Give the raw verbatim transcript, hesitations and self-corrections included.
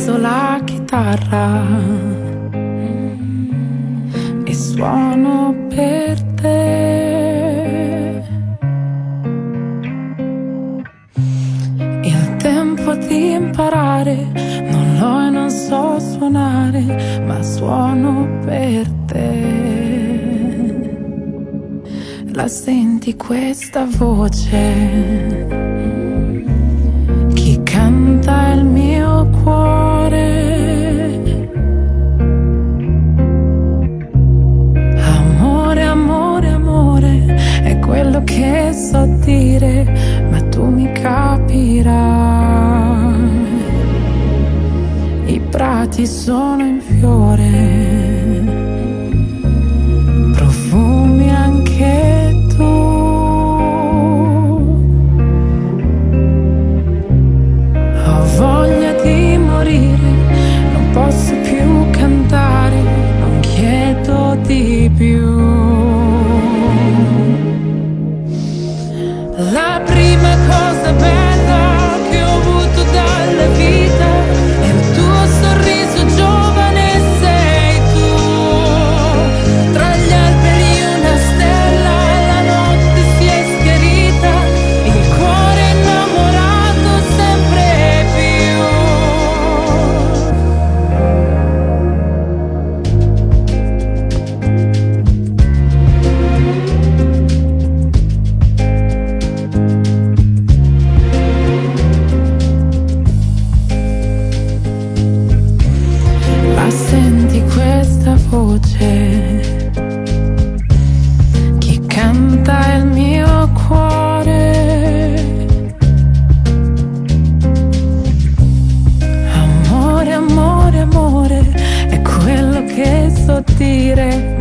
preso la chitarra e suono per te. Il tempo di imparare non l'ho e non so suonare, ma suono per te. La senti questa voce? Chi canta il mio cuore? Amore, amore, amore, è quello che so dire, ma tu mi capirai. I prati sono in fiore, profumi anche tu. Ho voglia di morire, non posso più cantare, non chiedo di più. La prima cosa bella che ho avuto dalla vita è il tuo sorriso giovane, sei tu. Tra gli alberi una stella e la notte si è schiarita, il cuore innamorato sempre più. La senti questa voce? Chi canta il mio cuore? Amore, amore, amore, è quello che so dire,